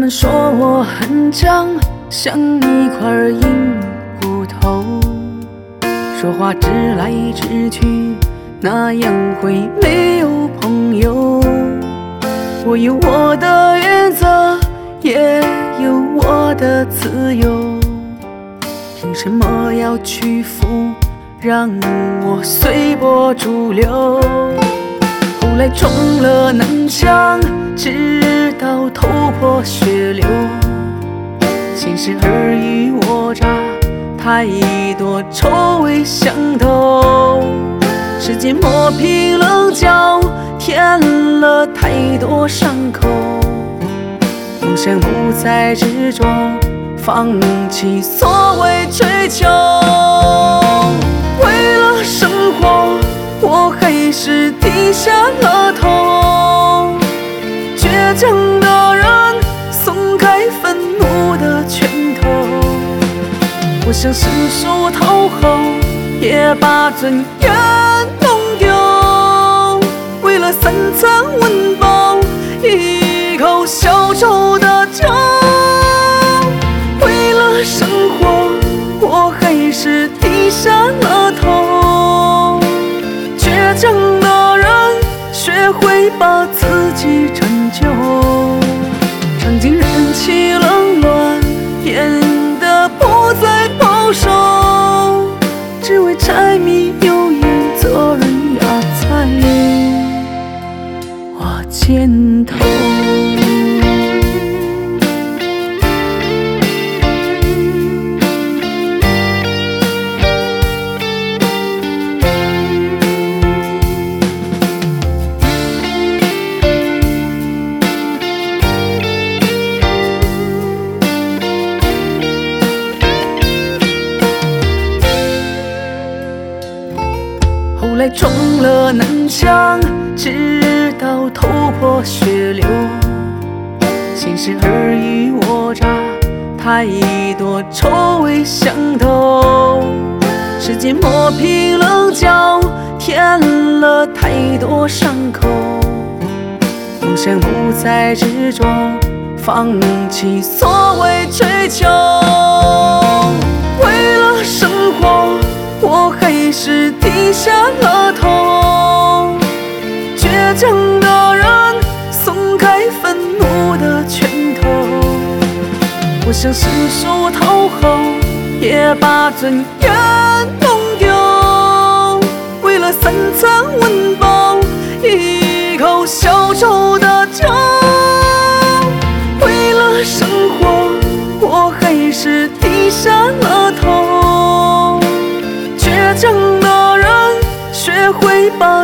人说我很犟，像一块硬骨头，说话直来直去，那样会没有朋友。我有我的原则，也有我的自由，凭什么要屈服，让我随波逐流？后来撞了南墙，直到头破血流，现实尔虞我诈，太多臭味相投。时间磨平棱角，添了太多伤口。梦想不在执着，放弃所谓追求。为了生活，我还是低下了头。倔强的人松开愤怒的拳头，我想失手讨好，也把尊严弄丢。为了3餐温饱，一口小臭的酒。为了生活，我还是低下了头。倔强的人学会把自己拯救，尝尽人情冷暖，变得不再保守，只为柴米油盐做人压在我肩头。后来撞了南墙，直到头破血流，现实尔虞我诈，太多臭味相投。时间磨平棱角，添了太多伤口。梦想不再执着，放弃所谓追求。为了生活，我还是低下了头。倔强的人松开愤怒的拳头，我想失手讨好，也把尊严弄丢。为了3餐温饱，一口小臭的酒。为了生活，我还是低下了头。倔强的人学会把